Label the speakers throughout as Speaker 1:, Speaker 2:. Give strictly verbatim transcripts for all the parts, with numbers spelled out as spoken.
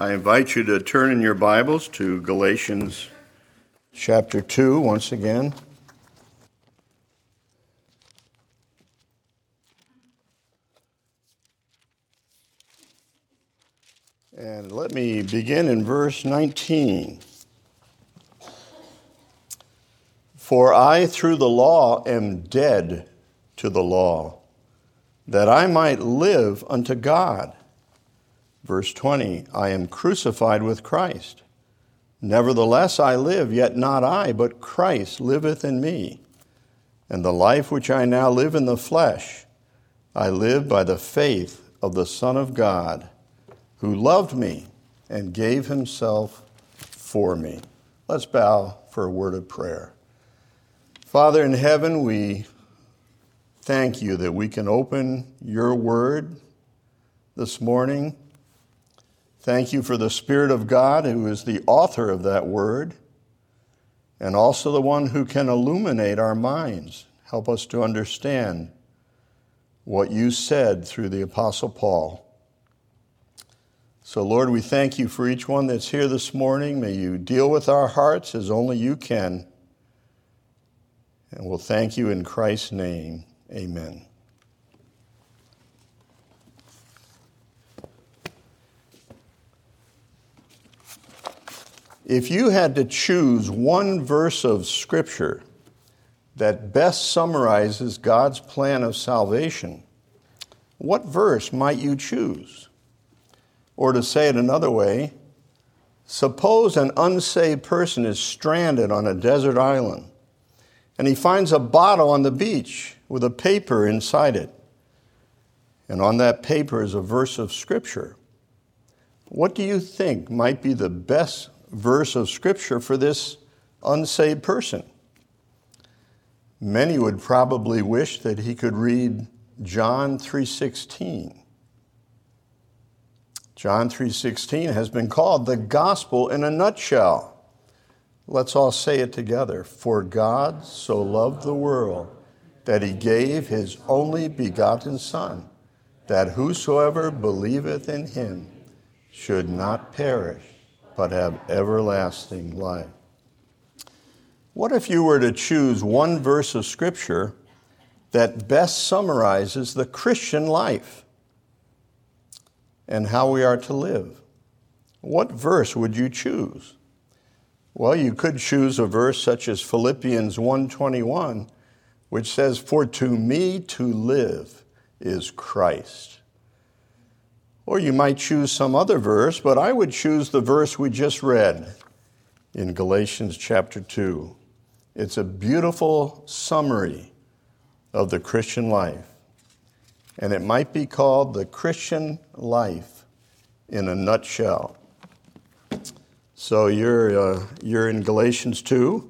Speaker 1: I invite you to turn in your Bibles to Galatians chapter two once again. And let me begin in verse nineteen. For I through the law am dead to the law, that I might live unto God. Verse twenty, I am crucified with Christ. Nevertheless I live, yet not I, but Christ liveth in me. And the life which I now live in the flesh, I live by the faith of the Son of God, who loved me and gave himself for me. Let's bow for a word of prayer. Father in heaven, we thank you that we can open your word this morning. Thank you for the Spirit of God, who is the author of that word, and also the one who can illuminate our minds, help us to understand what you said through the Apostle Paul. So, Lord, we thank you for each one that's here this morning. May you deal with our hearts as only you can. And we'll thank you in Christ's name. Amen. If you had to choose one verse of Scripture that best summarizes God's plan of salvation, what verse might you choose? Or to say it another way, suppose an unsaved person is stranded on a desert island, and he finds a bottle on the beach with a paper inside it. And on that paper is a verse of Scripture. What do you think might be the best verse of Scripture for this unsaved person? Many would probably wish that he could read John three sixteen. John three sixteen has been called the gospel in a nutshell. Let's all say it together. For God so loved the world that he gave his only begotten Son, that whosoever believeth in him should not perish, but have everlasting life. What if you were to choose one verse of Scripture that best summarizes the Christian life and how we are to live? What verse would you choose? Well, you could choose a verse such as Philippians one twenty-one, which says, For to me to live is Christ. Or you might choose some other verse, but I would choose the verse we just read in Galatians chapter two. It's a beautiful summary of the Christian life. And it might be called the Christian life in a nutshell. So you're, uh, you're in Galatians two.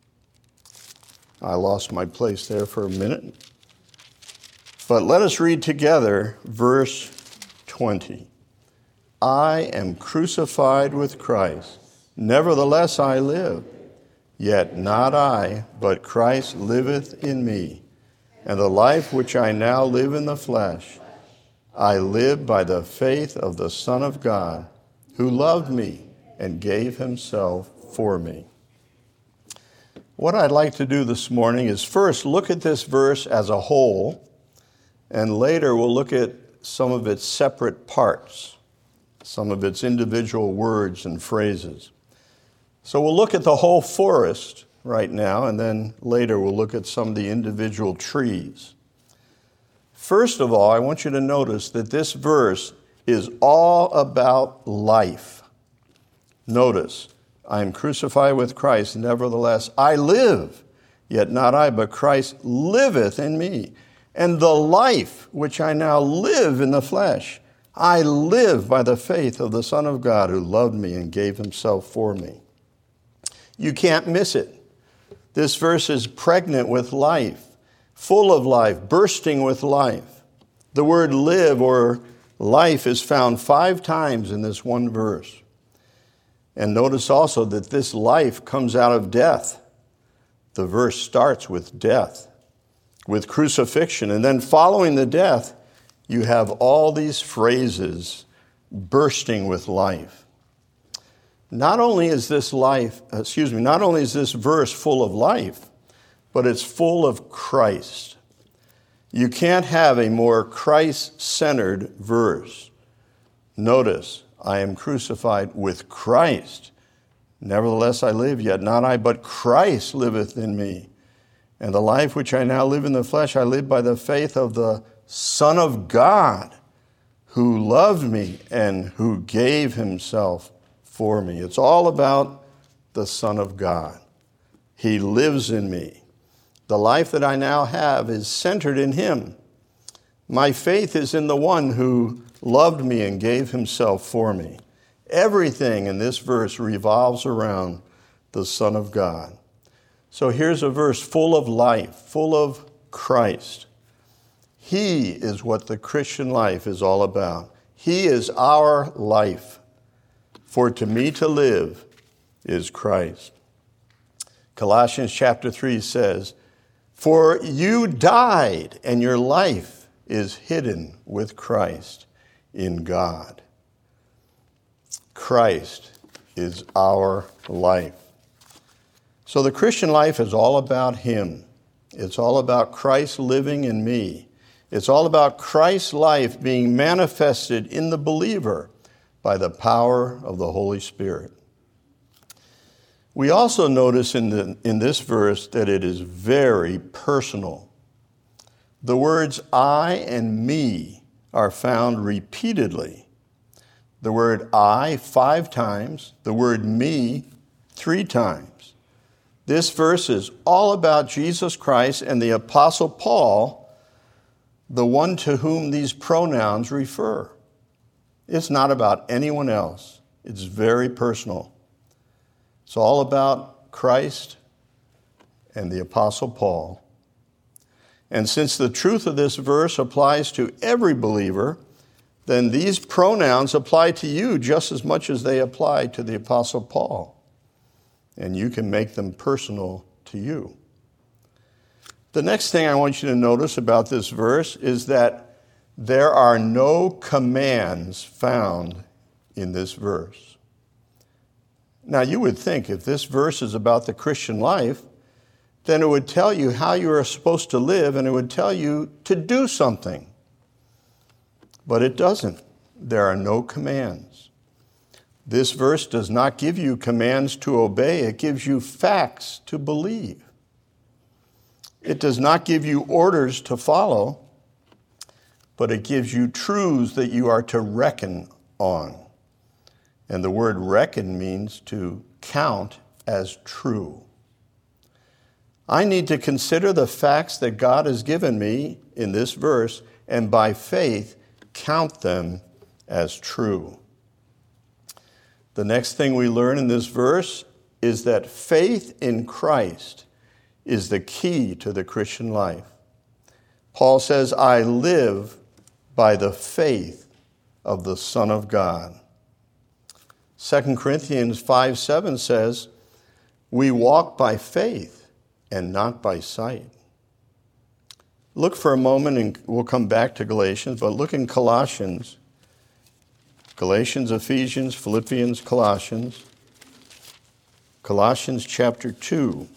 Speaker 1: I lost my place there for a minute. But let us read together verse twenty. I am crucified with Christ. Nevertheless I live. Yet not I, but Christ liveth in me. And the life which I now live in the flesh, I live by the faith of the Son of God, who loved me and gave himself for me. What I'd like to do this morning is first look at this verse as a whole, and later we'll look at some of its separate parts, some of its individual words and phrases. So we'll look at the whole forest right now, and then later we'll look at some of the individual trees. First of all, I want you to notice that this verse is all about life. Notice, I am crucified with Christ, nevertheless I live, yet not I, but Christ liveth in me. And the life which I now live in the flesh, I live by the faith of the Son of God, who loved me and gave himself for me. You can't miss it. This verse is pregnant with life, full of life, bursting with life. The word live or life is found five times in this one verse. And notice also that this life comes out of death. The verse starts with death, with crucifixion. And then following the death, you have all these phrases bursting with life. Not only is this life, excuse me, not only is this verse full of life, but it's full of Christ. You can't have a more Christ-centered verse. Notice, I am crucified with Christ. Nevertheless I live, yet not I, but Christ liveth in me. And the life which I now live in the flesh, I live by the faith of the Son of God, who loved me and who gave himself for me. It's all about the Son of God. He lives in me. The life that I now have is centered in him. My faith is in the one who loved me and gave himself for me. Everything in this verse revolves around the Son of God. So here's a verse full of life, full of Christ. He is what the Christian life is all about. He is our life. For to me to live is Christ. Colossians chapter three says, for you died, and your life is hidden with Christ in God. Christ is our life. So the Christian life is all about him. It's all about Christ living in me. It's all about Christ's life being manifested in the believer by the power of the Holy Spirit. We also notice in, the, in this verse that it is very personal. The words I and me are found repeatedly. The word I five times, the word me three times. This verse is all about Jesus Christ and the Apostle Paul, the one to whom these pronouns refer. It's not about anyone else. It's very personal. It's all about Christ and the Apostle Paul. And since the truth of this verse applies to every believer, then these pronouns apply to you just as much as they apply to the Apostle Paul. And you can make them personal to you. The next thing I want you to notice about this verse is that there are no commands found in this verse. Now, you would think if this verse is about the Christian life, then it would tell you how you are supposed to live, and it would tell you to do something. But it doesn't. There are no commands. This verse does not give you commands to obey. It gives you facts to believe. It does not give you orders to follow, but it gives you truths that you are to reckon on. And the word reckon means to count as true. I need to consider the facts that God has given me in this verse, and by faith, count them as true. The next thing we learn in this verse is that faith in Christ is the key to the Christian life. Paul says, I live by the faith of the Son of God. Second Corinthians five seven says, we walk by faith and not by sight. Look for a moment, and we'll come back to Galatians, but look in Colossians. Galatians, Ephesians, Philippians, Colossians. Colossians chapter two.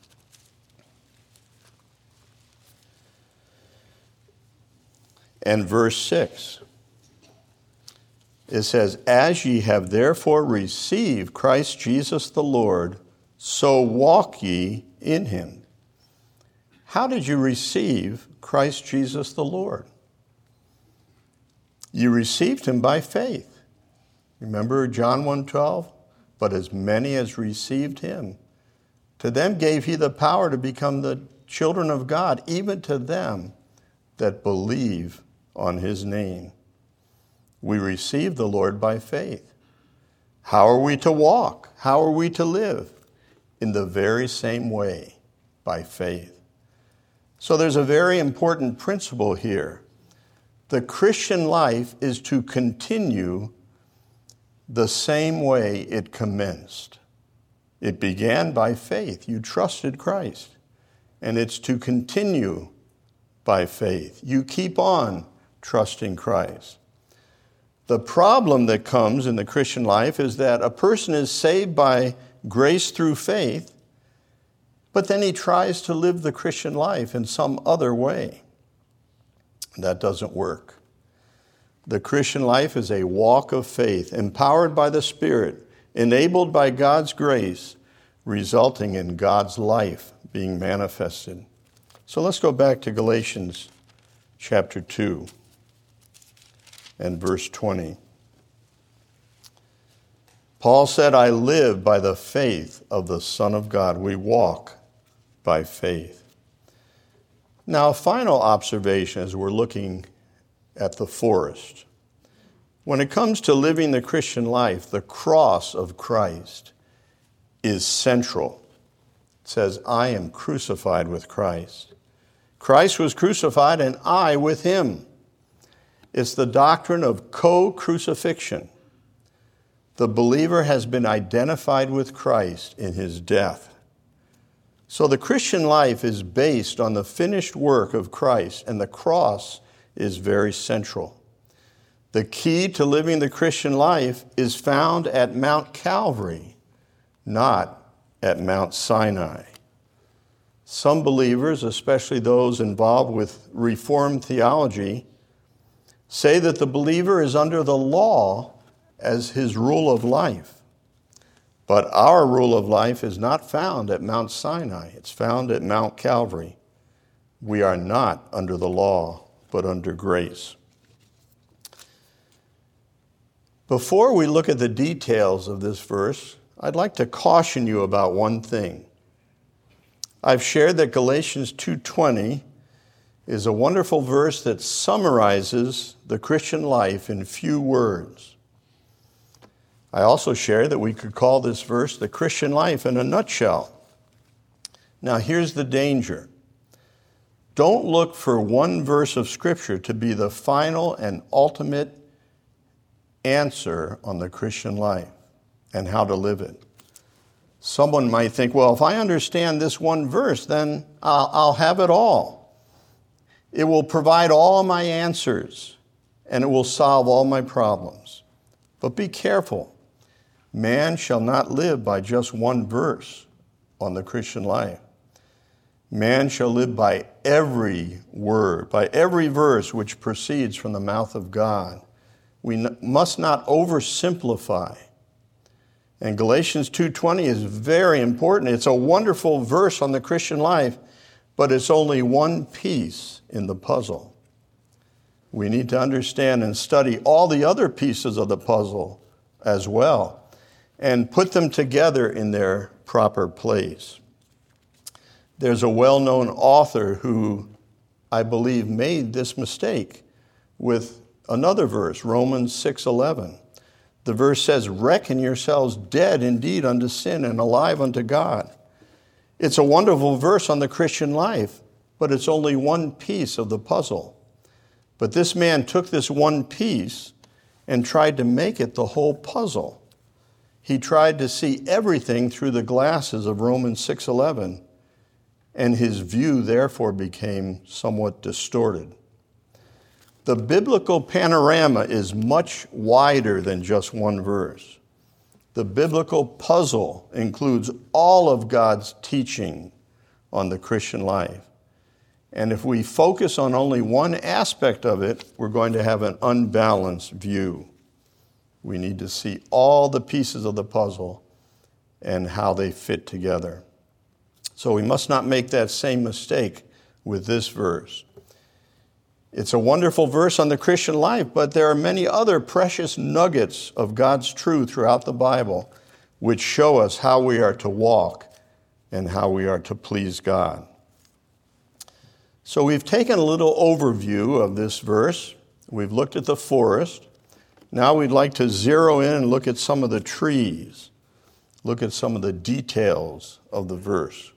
Speaker 1: And verse six. It says, as ye have therefore received Christ Jesus the Lord, so walk ye in him. How did you receive Christ Jesus the Lord? You received him by faith. Remember John one twelve? But as many as received him, to them gave he the power to become the children of God, even to them that believe on his name. We receive the Lord by faith. How are we to walk? How are we to live? In the very same way, by faith. So there's a very important principle here. The Christian life is to continue the same way it commenced. It began by faith. You trusted Christ. And it's to continue by faith. You keep on trusting Christ. The problem that comes in the Christian life is that a person is saved by grace through faith, but then he tries to live the Christian life in some other way. That doesn't work. The Christian life is a walk of faith, empowered by the Spirit, enabled by God's grace, resulting in God's life being manifested. So let's go back to Galatians chapter two. And verse twenty. Paul said, I live by the faith of the Son of God. We walk by faith. Now, a final observation as we're looking at the forest. When it comes to living the Christian life, the cross of Christ is central. It says, I am crucified with Christ. Christ was crucified and I with him. It's the doctrine of co-crucifixion. The believer has been identified with Christ in his death. So the Christian life is based on the finished work of Christ, and the cross is very central. The key to living the Christian life is found at Mount Calvary, not at Mount Sinai. Some believers, especially those involved with Reformed theology, say that the believer is under the law as his rule of life. But our rule of life is not found at Mount Sinai. It's found at Mount Calvary. We are not under the law, but under grace. Before we look at the details of this verse, I'd like to caution you about one thing. I've shared that Galatians two twenty is a wonderful verse that summarizes the Christian life in few words. I also share that we could call this verse the Christian life in a nutshell. Now, here's the danger. Don't look for one verse of Scripture to be the final and ultimate answer on the Christian life and how to live it. Someone might think, well, if I understand this one verse, then I'll, I'll have it all. It will provide all my answers, and it will solve all my problems. But be careful. Man shall not live by just one verse on the Christian life. Man shall live by every word, by every verse which proceeds from the mouth of God. We n- must not oversimplify. And Galatians two twenty is very important. It's a wonderful verse on the Christian life, but it's only one piece in the puzzle. We need to understand and study all the other pieces of the puzzle as well and put them together in their proper place. There's a well-known author who, I believe, made this mistake with another verse, Romans six eleven. The verse says, reckon yourselves dead indeed unto sin and alive unto God. It's a wonderful verse on the Christian life, but it's only one piece of the puzzle. But this man took this one piece and tried to make it the whole puzzle. He tried to see everything through the glasses of Romans six eleven, and his view therefore became somewhat distorted. The biblical panorama is much wider than just one verse. The biblical puzzle includes all of God's teaching on the Christian life. And if we focus on only one aspect of it, we're going to have an unbalanced view. We need to see all the pieces of the puzzle and how they fit together. So we must not make that same mistake with this verse. It's a wonderful verse on the Christian life, but there are many other precious nuggets of God's truth throughout the Bible which show us how we are to walk and how we are to please God. So we've taken a little overview of this verse. We've looked at the forest. Now we'd like to zero in and look at some of the trees, look at some of the details of the verse.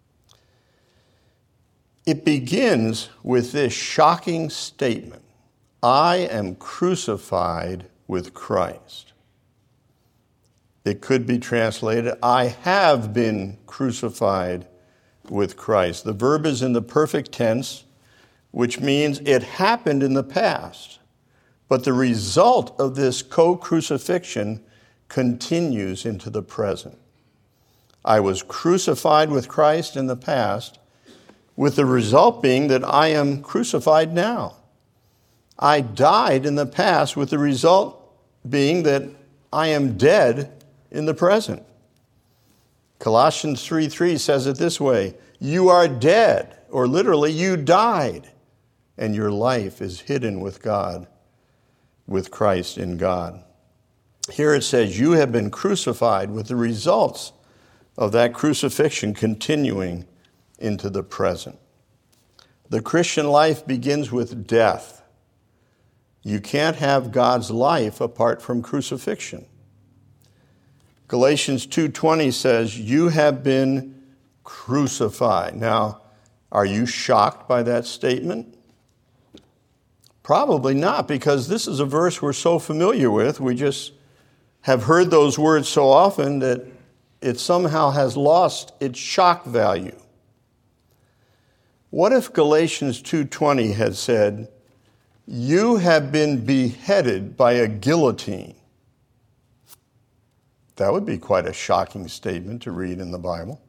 Speaker 1: It begins with this shocking statement, I am crucified with Christ. It could be translated, I have been crucified with Christ. The verb is in the perfect tense, which means it happened in the past. But the result of this co-crucifixion continues into the present. I was crucified with Christ in the past, with the result being that I am crucified now. I died in the past, with the result being that I am dead in the present. Colossians three three says it this way, you are dead, or literally, you died, and your life is hidden with God, with Christ in God. Here it says, you have been crucified, with the results of that crucifixion continuing into the present. The Christian life begins with death. You can't have God's life apart from crucifixion. Galatians two twenty says, you have been crucified. Now, are you shocked by that statement? Probably not, because this is a verse we're so familiar with. We just have heard those words so often that it somehow has lost its shock value. What if Galatians two twenty had said, you have been beheaded by a guillotine? That would be quite a shocking statement to read in the Bible.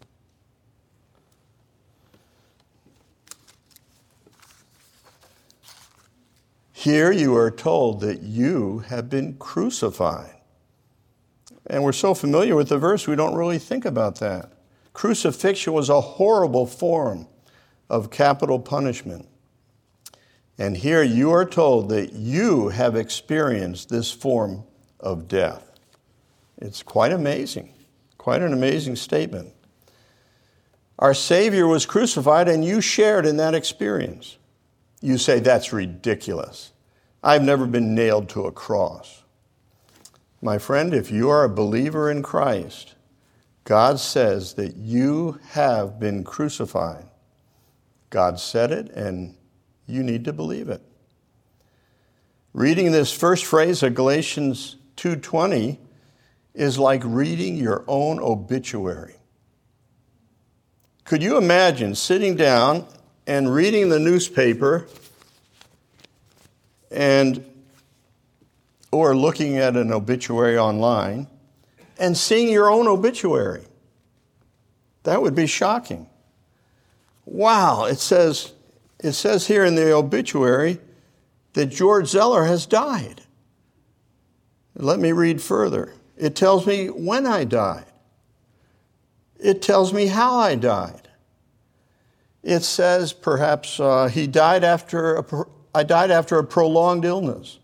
Speaker 1: Here you are told that you have been crucified. And we're so familiar with the verse, we don't really think about that. Crucifixion was a horrible form of capital punishment. And here you are told that you have experienced this form of death. It's quite amazing, quite an amazing statement. Our Savior was crucified and you shared in that experience. You say, that's ridiculous. I've never been nailed to a cross. My friend, if you are a believer in Christ, God says that you have been crucified. God said it, and you need to believe it. Reading this first phrase of Galatians two twenty is like reading your own obituary. Could you imagine sitting down and reading the newspaper and or looking at an obituary online and seeing your own obituary? That would be shocking. Wow, it says it says here in the obituary that George Zeller has died. Let me read further. It tells me when I died. It tells me how I died. It says perhaps uh, he died after a, I died after a prolonged illness.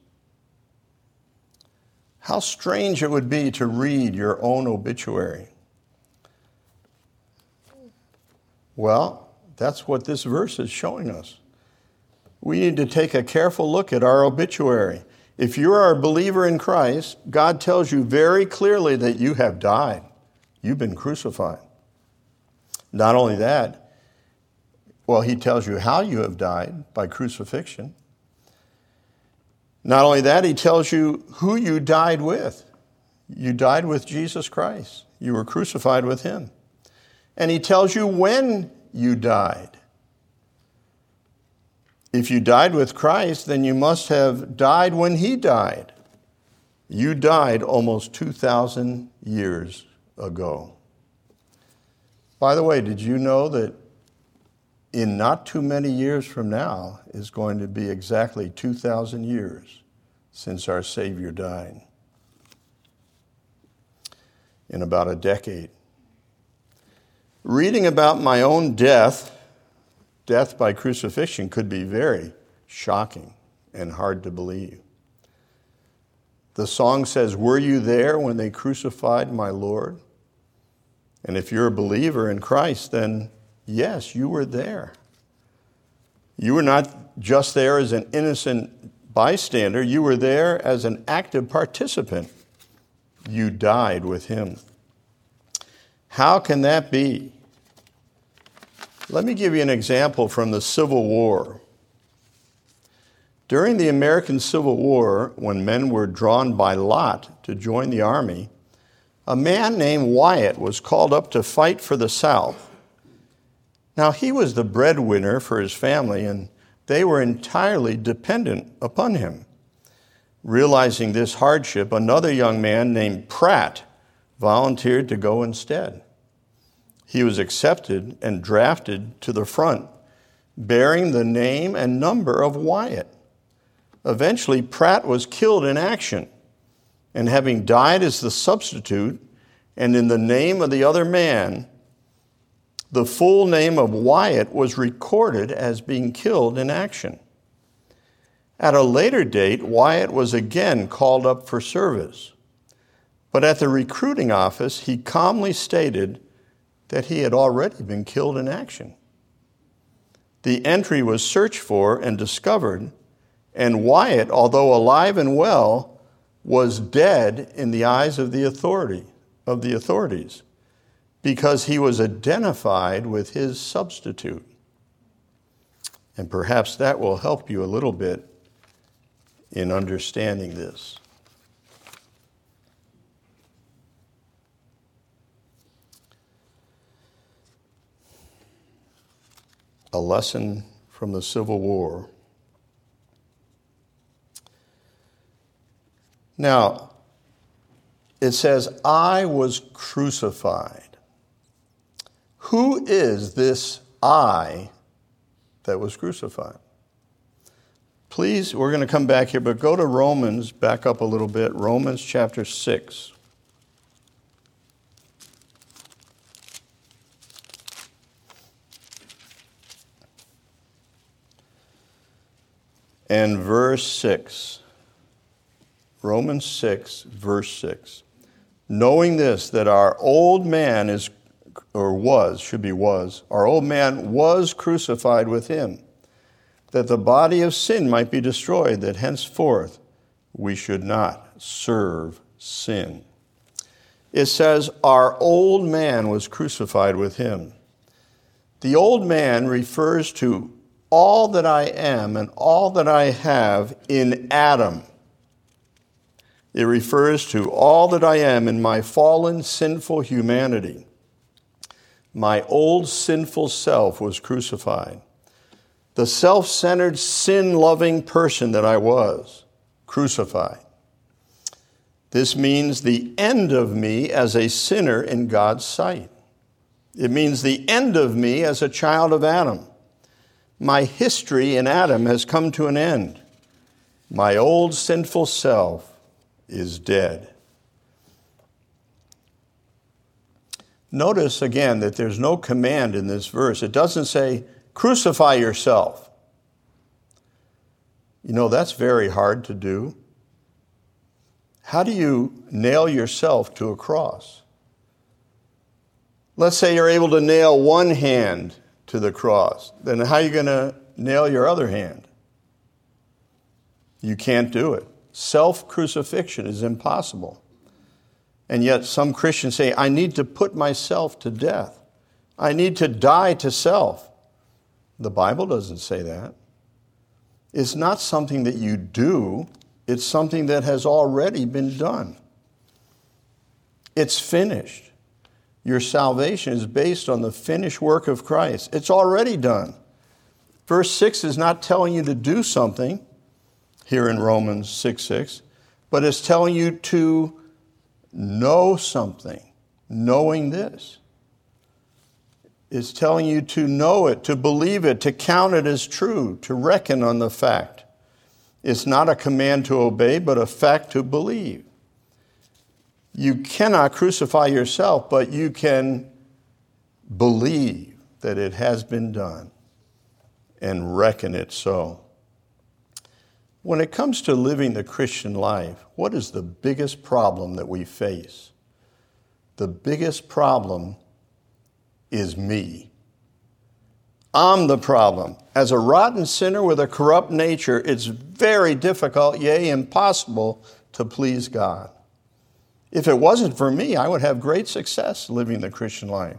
Speaker 1: How strange it would be to read your own obituary. Well, that's what this verse is showing us. We need to take a careful look at our obituary. If you are a believer in Christ, God tells you very clearly that you have died. You've been crucified. Not only that, well, he tells you how you have died, by crucifixion. Not only that, he tells you who you died with. You died with Jesus Christ. You were crucified with him. And he tells you when you died. If you died with Christ, then you must have died when he died. You died almost two thousand years ago. By the way, did you know that in not too many years from now is going to be exactly two thousand years since our Savior died? In about a decade. Reading about my own death, death by crucifixion, could be very shocking and hard to believe. The song says, "Were you there when they crucified my Lord?" And if you're a believer in Christ, then yes, you were there. You were not just there as an innocent bystander. You were there as an active participant. You died with him. How can that be? Let me give you an example from the Civil War. During the American Civil War, when men were drawn by lot to join the army, a man named Wyatt was called up to fight for the South. Now, he was the breadwinner for his family, and they were entirely dependent upon him. Realizing this hardship, another young man named Pratt volunteered to go instead. He was accepted and drafted to the front, bearing the name and number of Wyatt. Eventually, Pratt was killed in action, and having died as the substitute, and in the name of the other man, the full name of Wyatt was recorded as being killed in action. At a later date, Wyatt was again called up for service, but at the recruiting office, he calmly stated that he had already been killed in action. The entry was searched for and discovered, and Wyatt, although alive and well, was dead in the eyes of the authority of the authorities because he was identified with his substitute. And perhaps that will help you a little bit in understanding this. A lesson from the Civil War. Now, it says, I was crucified. Who is this I that was crucified? Please, we're going to come back here, but go to Romans, back up a little bit, Romans chapter six. And verse six. Romans six, verse six. Knowing this, that our old man is, or was, should be was, our old man was crucified with him, that the body of sin might be destroyed, that henceforth we should not serve sin. It says, our old man was crucified with him. The old man refers to all that I am and all that I have in Adam. It refers to all that I am in my fallen, sinful humanity. My old sinful self was crucified. The self-centered, sin-loving person that I was, crucified. This means the end of me as a sinner in God's sight. It means the end of me as a child of Adam. My history in Adam has come to an end. My old sinful self is dead. Notice again that there's no command in this verse. It doesn't say, crucify yourself. You know, that's very hard to do. How do you nail yourself to a cross? Let's say you're able to nail one hand to the cross. Then how are you going to nail your other hand? You can't do it. Self-crucifixion is impossible. And yet some Christians say, I need to put myself to death. I need to die to self. The Bible doesn't say that. It's not something that you do. It's something that has already been done. It's finished. Your salvation is based on the finished work of Christ. It's already done. Verse six is not telling you to do something here in Romans six six, but it's telling you to know something, knowing this. It's telling you to know it, to believe it, to count it as true, to reckon on the fact. It's not a command to obey, but a fact to believe. You cannot crucify yourself, but you can believe that it has been done and reckon it so. When it comes to living the Christian life, what is the biggest problem that we face? The biggest problem is me. I'm the problem. As a rotten sinner with a corrupt nature, it's very difficult, yea, impossible, to please God. If it wasn't for me, I would have great success living the Christian life.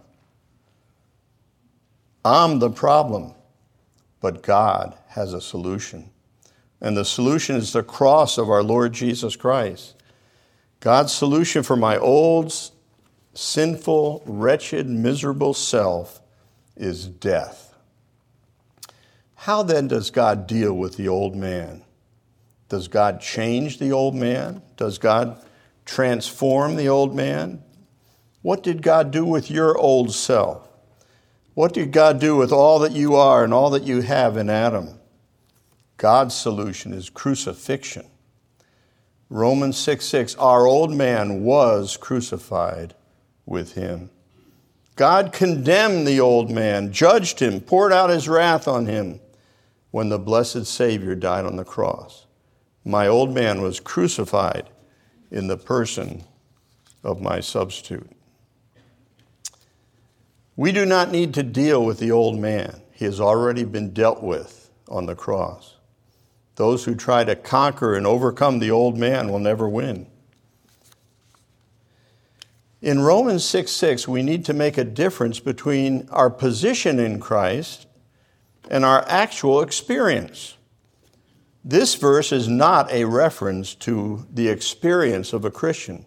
Speaker 1: I'm the problem, but God has a solution. And the solution is the cross of our Lord Jesus Christ. God's solution for my old, sinful, wretched, miserable self is death. How then does God deal with the old man? Does God change the old man? Does God transform the old man? What did God do with your old self? What did God do with all that you are and all that you have in Adam? God's solution is crucifixion. Romans six six, our old man was crucified with him. God condemned the old man, judged him, poured out his wrath on him when the blessed Savior died on the cross. My old man was crucified in the person of my substitute. We do not need to deal with the old man. He has already been dealt with on the cross. Those who try to conquer and overcome the old man will never win. In Romans six six, we need to make a difference between our position in Christ and our actual experience. This verse is not a reference to the experience of a Christian.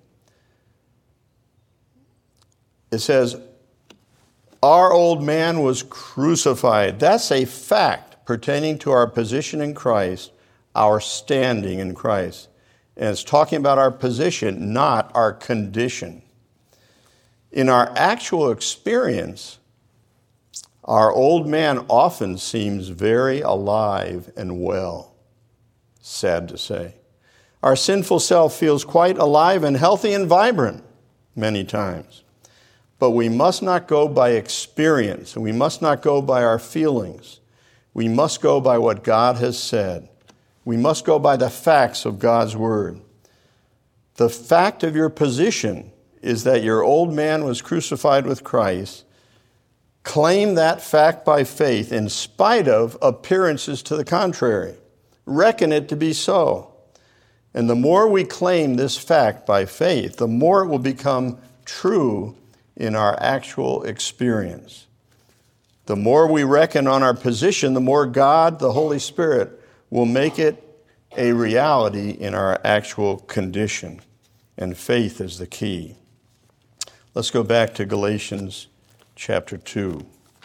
Speaker 1: It says, our old man was crucified. That's a fact pertaining to our position in Christ, our standing in Christ. And it's talking about our position, not our condition. In our actual experience, our old man often seems very alive and well. Sad to say. Our sinful self feels quite alive and healthy and vibrant many times. But we must not go by experience, and we must not go by our feelings. We must go by what God has said. We must go by the facts of God's word. The fact of your position is that your old man was crucified with Christ. Claim that fact by faith in spite of appearances to the contrary. Reckon it to be so. And the more we claim this fact by faith, the more it will become true in our actual experience. The more we reckon on our position, the more God, the Holy Spirit, will make it a reality in our actual condition. And faith is the key. Let's go back to Galatians chapter two.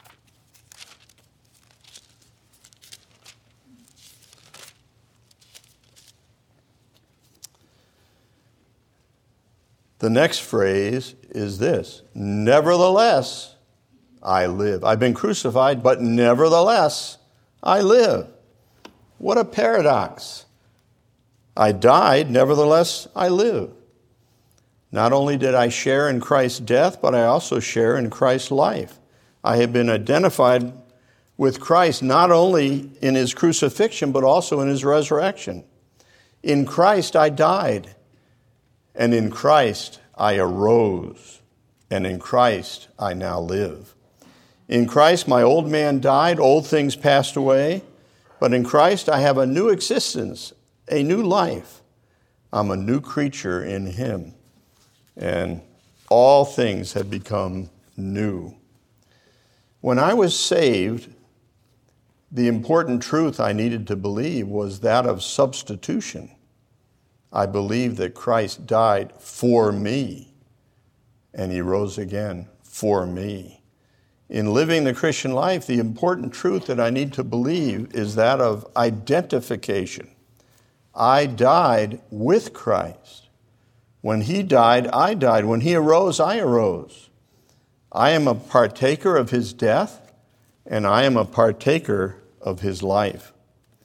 Speaker 1: The next phrase is this: nevertheless, I live. I've been crucified, but nevertheless, I live. What a paradox. I died, nevertheless, I live. Not only did I share in Christ's death, but I also share in Christ's life. I have been identified with Christ not only in his crucifixion, but also in his resurrection. In Christ I died, and in Christ I arose, and in Christ I now live. In Christ my old man died, old things passed away, but in Christ I have a new existence, a new life. I'm a new creature in him, and all things have become new. When I was saved, the important truth I needed to believe was that of substitution. I believed that Christ died for me, and he rose again for me. In living the Christian life, the important truth that I need to believe is that of identification. I died with Christ. When he died, I died. When he arose, I arose. I am a partaker of his death, and I am a partaker of his life.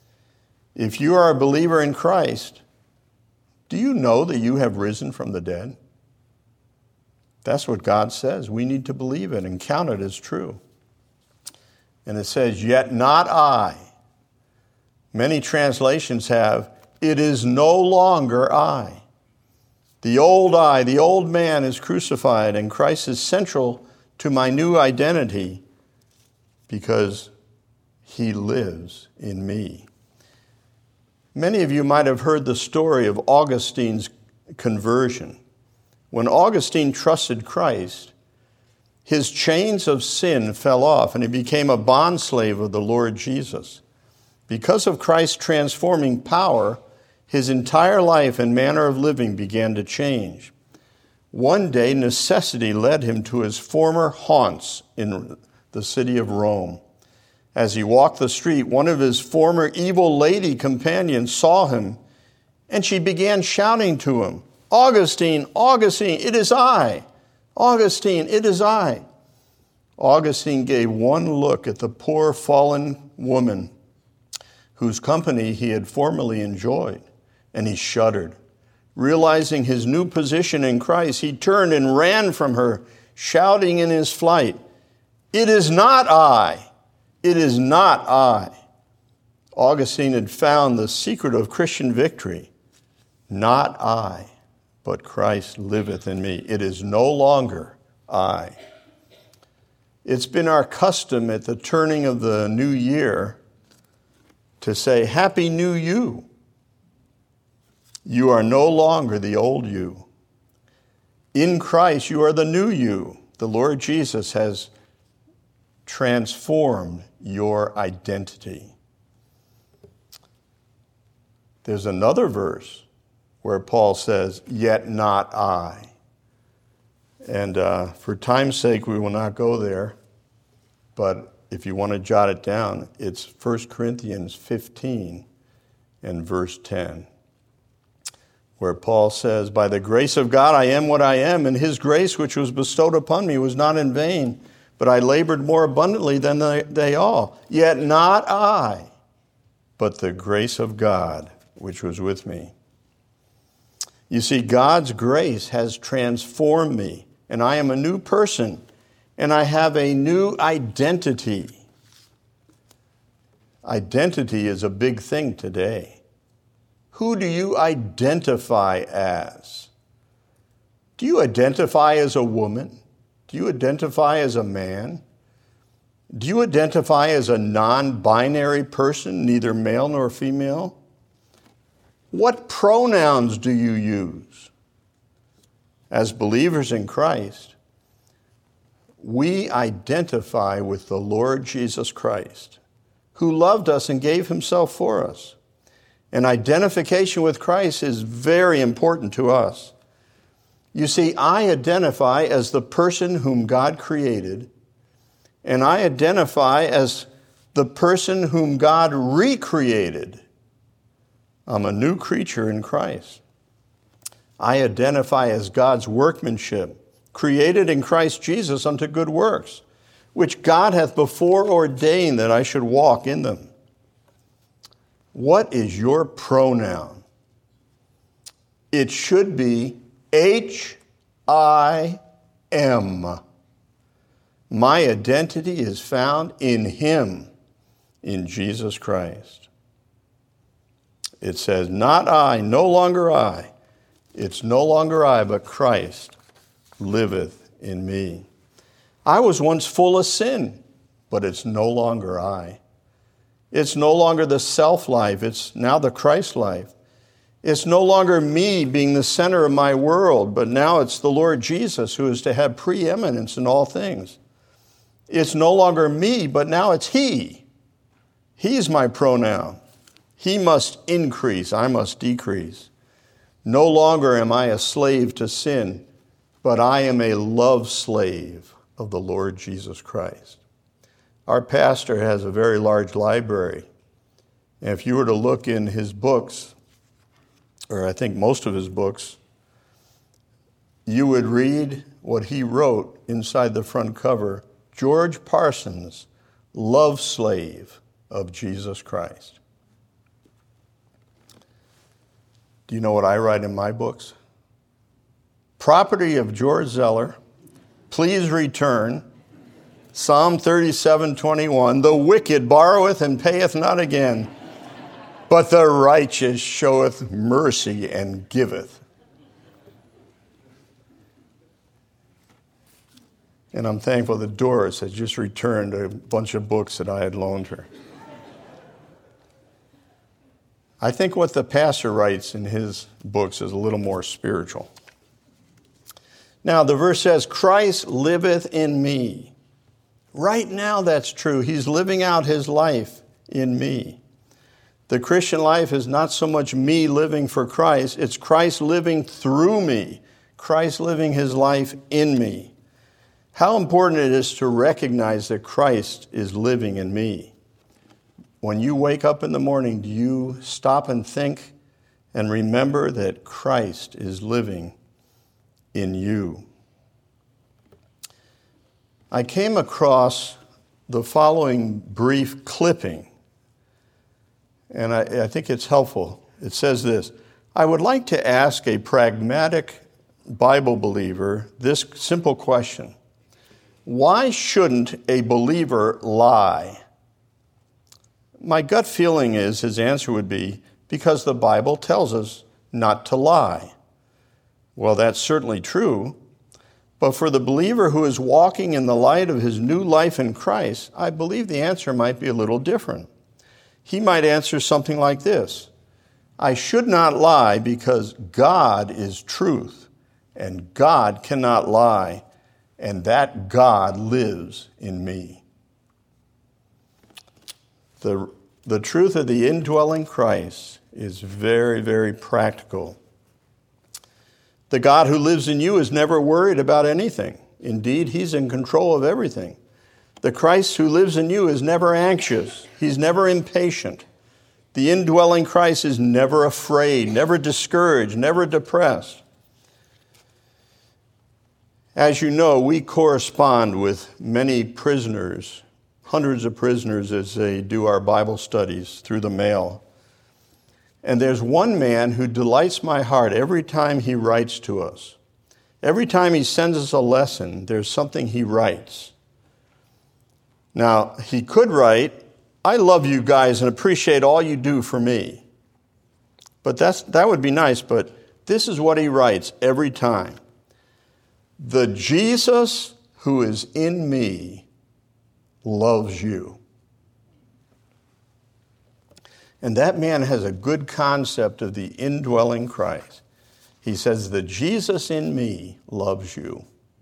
Speaker 1: If you are a believer in Christ, do you know that you have risen from the dead? That's what God says. We need to believe it and count it as true. And it says, yet not I. Many translations have, it is no longer I. The old I, the old man is crucified, and Christ is central to my new identity because he lives in me. Many of you might have heard the story of Augustine's conversion. When Augustine trusted Christ, his chains of sin fell off and he became a bondslave of the Lord Jesus. Because of Christ's transforming power, his entire life and manner of living began to change. One day, necessity led him to his former haunts in the city of Rome. As he walked the street, one of his former evil lady companions saw him And she began shouting to him, Augustine, Augustine, it is I. Augustine, it is I. Augustine gave one look at the poor fallen woman whose company he had formerly enjoyed, and he shuddered. Realizing his new position in Christ, he turned and ran from her, shouting in his flight, It is not I. It is not I. Augustine had found the secret of Christian victory. Not I, but Christ liveth in me. It is no longer I. It's been our custom at the turning of the new year to say, Happy New You. You are no longer the old you. In Christ, you are the new you. The Lord Jesus has transformed your identity. There's another verse where Paul says, Yet not I. And uh, for time's sake, we will not go there. But if you want to jot it down, it's First Corinthians fifteen and verse ten, where Paul says, By the grace of God I am what I am, and his grace which was bestowed upon me was not in vain, but I labored more abundantly than they, they all. Yet not I, but the grace of God which was with me. You see, God's grace has transformed me, and I am a new person, and I have a new identity. Identity is a big thing today. Who do you identify as? Do you identify as a woman? Do you identify as a man? Do you identify as a non-binary person, neither male nor female? What pronouns do you use? As believers in Christ, we identify with the Lord Jesus Christ, who loved us and gave himself for us. And identification with Christ is very important to us. You see, I identify as the person whom God created, and I identify as the person whom God recreated. I'm a new creature in Christ. I identify as God's workmanship, created in Christ Jesus unto good works, which God hath before ordained that I should walk in them. What is your pronoun? It should be H I M. My identity is found in him, in Jesus Christ. It says, not I, no longer I. It's no longer I, but Christ liveth in me. I was once full of sin, but it's no longer I. It's no longer the self-life, it's now the Christ life. It's no longer me being the center of my world, but now it's the Lord Jesus who is to have preeminence in all things. It's no longer me, but now it's he. He's my pronoun. He must increase, I must decrease. No longer am I a slave to sin, but I am a love slave of the Lord Jesus Christ. Our pastor has a very large library. And if you were to look in his books, or I think most of his books, you would read what he wrote inside the front cover, George Parsons, love slave of Jesus Christ. Do you know what I write in my books? Property of George Zeller, please return. Psalm thirty-seven twenty-one, the wicked borroweth and payeth not again, but the righteous showeth mercy and giveth. And I'm thankful that Doris has just returned a bunch of books that I had loaned her. I think what the pastor writes in his books is a little more spiritual. Now, the verse says, Christ liveth in me. Right now, that's true. He's living out his life in me. The Christian life is not so much me living for Christ, it's Christ living through me, Christ living his life in me. How important it is to recognize that Christ is living in me. When you wake up in the morning, do you stop and think and remember that Christ is living in you. I came across the following brief clipping, and I, I think it's helpful. It says this: I would like to ask a pragmatic Bible believer this simple question: why shouldn't a believer lie? My gut feeling is his answer would be, because the Bible tells us not to lie. Well, that's certainly true. But for the believer who is walking in the light of his new life in Christ, I believe the answer might be a little different. He might answer something like this: I should not lie because God is truth, and God cannot lie, and that God lives in me. The, the truth of the indwelling Christ is very, very practical. The God who lives in you is never worried about anything. Indeed, he's in control of everything. The Christ who lives in you is never anxious. He's never impatient. The indwelling Christ is never afraid, never discouraged, never depressed. As you know, we correspond with many prisoners, hundreds of prisoners, as they do our Bible studies through the mail. And there's one man who delights my heart every time he writes to us. Every time he sends us a lesson, there's something he writes. Now, he could write, I love you guys and appreciate all you do for me. But that's, that would be nice, but this is what he writes every time. The Jesus who is in me loves you. And that man has a good concept of the indwelling Christ. He says, the Jesus in me loves you.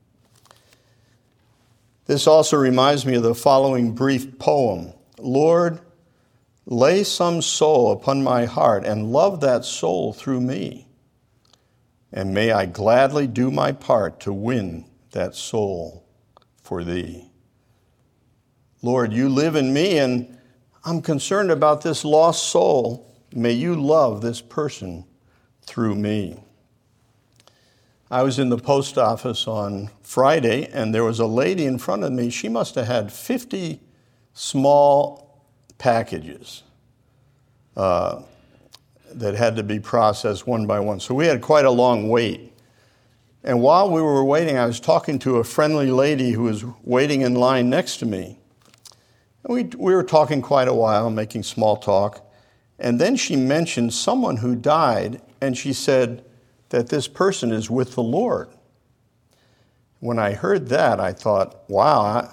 Speaker 1: This also reminds me of the following brief poem. Lord, lay some soul upon my heart and love that soul through me. And may I gladly do my part to win that soul for thee. Lord, you live in me, and I'm concerned about this lost soul. May you love this person through me. I was in the post office on Friday, and there was a lady in front of me. She must have had fifty small packages uh, that had to be processed one by one. So we had quite a long wait. And while we were waiting, I was talking to a friendly lady who was waiting in line next to me. And we, we were talking quite a while, making small talk. And then she mentioned someone who died, and she said that this person is with the Lord. When I heard that, I thought, wow, I,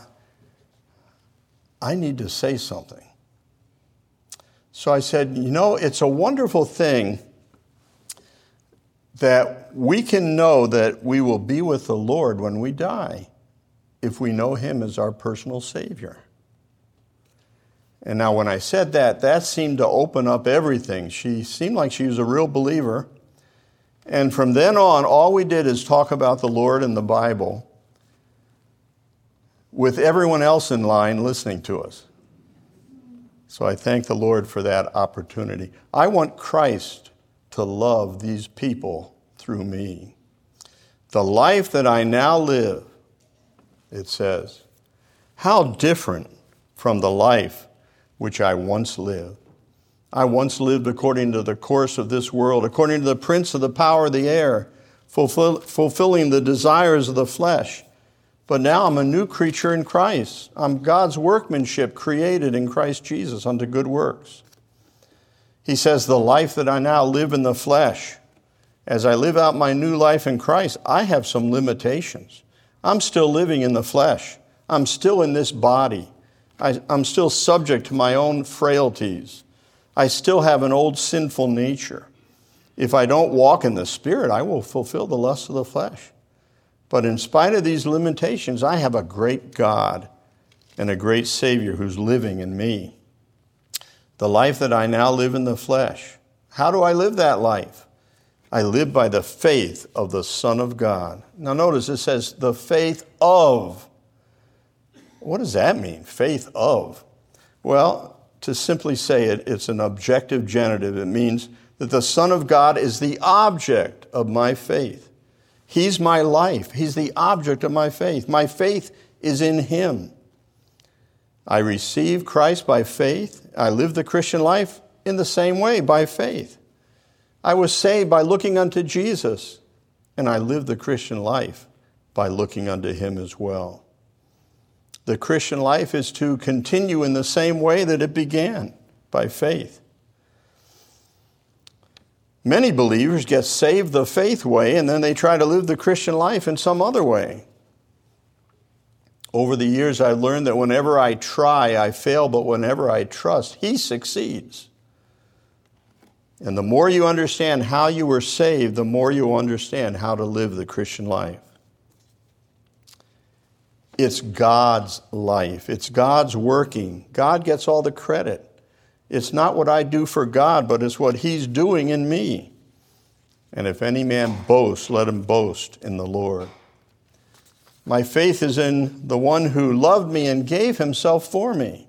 Speaker 1: I need to say something. So I said, you know, it's a wonderful thing that we can know that we will be with the Lord when we die if we know him as our personal Savior. And now when I said that, that seemed to open up everything. She seemed like she was a real believer. And from then on, all we did is talk about the Lord and the Bible with everyone else in line listening to us. So I thank the Lord for that opportunity. I want Christ to love these people through me. The life that I now live, it says, how different from the life which I once lived. I once lived according to the course of this world, according to the prince of the power of the air, fulfill, fulfilling the desires of the flesh. But now I'm a new creature in Christ. I'm God's workmanship created in Christ Jesus unto good works. He says, the life that I now live in the flesh, as I live out my new life in Christ, I have some limitations. I'm still living in the flesh. I'm still in this body. I, I'm still subject to my own frailties. I still have an old sinful nature. If I don't walk in the Spirit, I will fulfill the lusts of the flesh. But in spite of these limitations, I have a great God and a great Savior who's living in me. The life that I now live in the flesh. How do I live that life? I live by the faith of the Son of God. Now notice it says the faith of. What does that mean, faith of? Well, to simply say it, it's an objective genitive. It means that the Son of God is the object of my faith. He's my life. He's the object of my faith. My faith is in him. I receive Christ by faith. I live the Christian life in the same way, by faith. I was saved by looking unto Jesus, and I live the Christian life by looking unto him as well. The Christian life is to continue in the same way that it began, by faith. Many believers get saved the faith way, and then they try to live the Christian life in some other way. Over the years, I've learned that whenever I try, I fail, but whenever I trust, he succeeds. And the more you understand how you were saved, the more you understand how to live the Christian life. It's God's life. It's God's working. God gets all the credit. It's not what I do for God, but it's what he's doing in me. And if any man boasts, let him boast in the Lord. My faith is in the one who loved me and gave himself for me.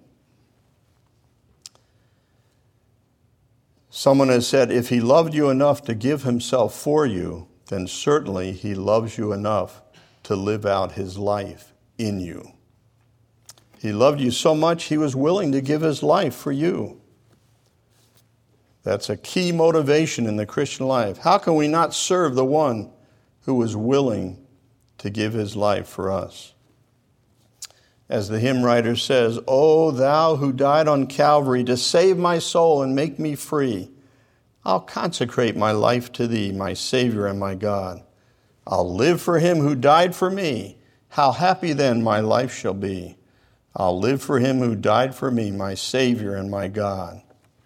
Speaker 1: Someone has said, if he loved you enough to give himself for you, then certainly he loves you enough to live out his life in you. He loved you so much, he was willing to give his life for you. That's a key motivation in the Christian life. How can we not serve the one who was willing to give his life for us? As the hymn writer says, O thou who died on Calvary to save my soul and make me free, I'll consecrate my life to thee, my Savior and my God. I'll live for him who died for me. How happy then my life shall be. I'll live for him who died for me, my Savior and my God.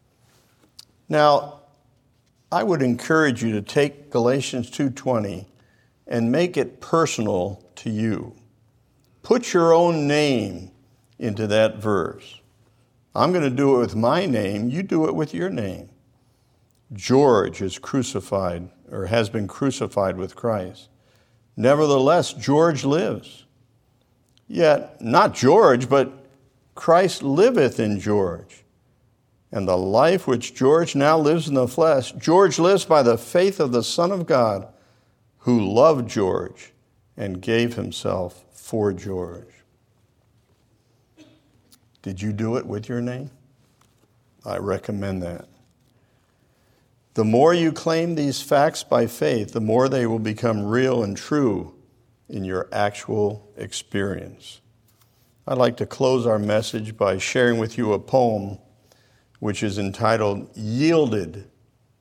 Speaker 1: Now, I would encourage you to take Galatians two twenty and make it personal to you. Put your own name into that verse. I'm going to do it with my name. You do it with your name. George is crucified or has been crucified with Christ. Nevertheless, George lives. Yet, not George, but Christ liveth in George. And the life which George now lives in the flesh, George lives by the faith of the Son of God, who loved George and gave himself for George. Did you do it with your name? I recommend that. The more you claim these facts by faith, the more they will become real and true in your actual experience. I'd like to close our message by sharing with you a poem which is entitled, Yielded.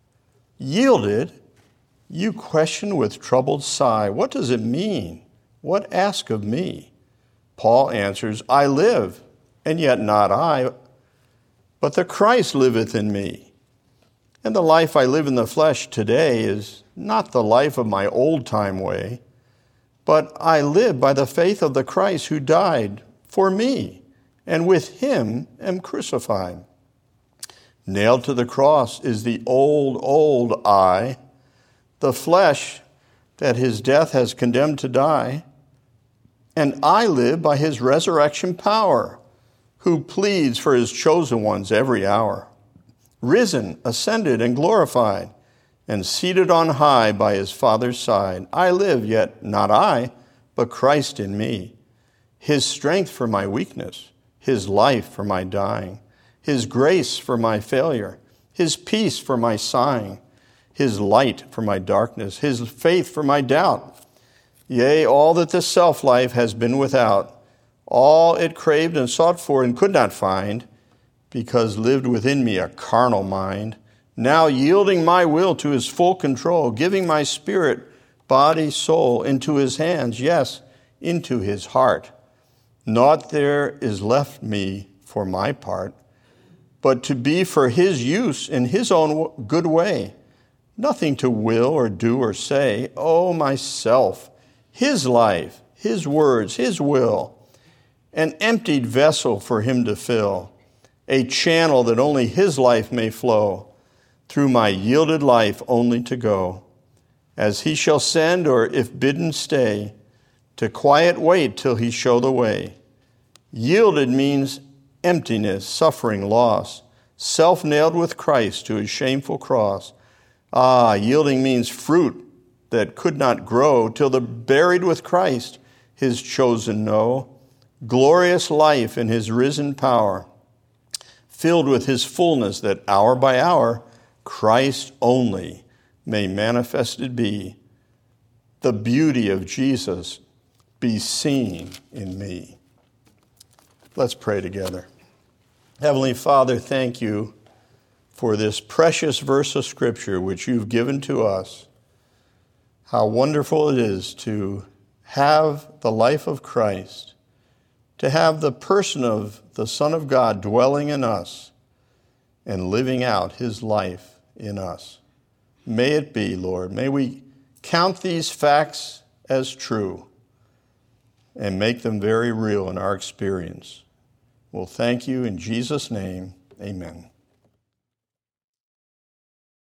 Speaker 1: Yielded? You question with troubled sigh, what does it mean? What ask of me? Paul answers, I live, and yet not I, but the Christ liveth in me. And the life I live in the flesh today is not the life of my old-time way, but I live by the faith of the Christ who died for me, and with him am crucified. Nailed to the cross is the old, old I, the flesh that his death has condemned to die, and I live by his resurrection power, who pleads for his chosen ones every hour. Risen, ascended, and glorified, and seated on high by his Father's side, I live, yet not I, but Christ in me. His strength for my weakness, his life for my dying, his grace for my failure, his peace for my sighing, his light for my darkness, his faith for my doubt. Yea, all that the self-life has been without, all it craved and sought for and could not find, because lived within me a carnal mind, now yielding my will to his full control, giving my spirit, body, soul into his hands, yes, into his heart. Naught there is left me for my part, but to be for his use in his own good way. Nothing to will or do or say. Oh, myself, his life, his words, his will. An emptied vessel for him to fill. A channel that only his life may flow. Through my yielded life only to go. As he shall send, or if bidden stay, to quiet wait till he show the way. Yielded means emptiness, suffering, loss, self-nailed with Christ to his shameful cross, Ah, yielding means fruit that could not grow till the buried with Christ, his chosen know. Glorious life in his risen power, filled with his fullness, that hour by hour Christ only may manifested be. The beauty of Jesus be seen in me. Let's pray together. Heavenly Father, thank you for this precious verse of Scripture which you've given to us. How wonderful it is to have the life of Christ, to have the person of the Son of God dwelling in us and living out his life in us. May it be, Lord. May we count these facts as true and make them very real in our experience. We'll thank you in Jesus' name. Amen.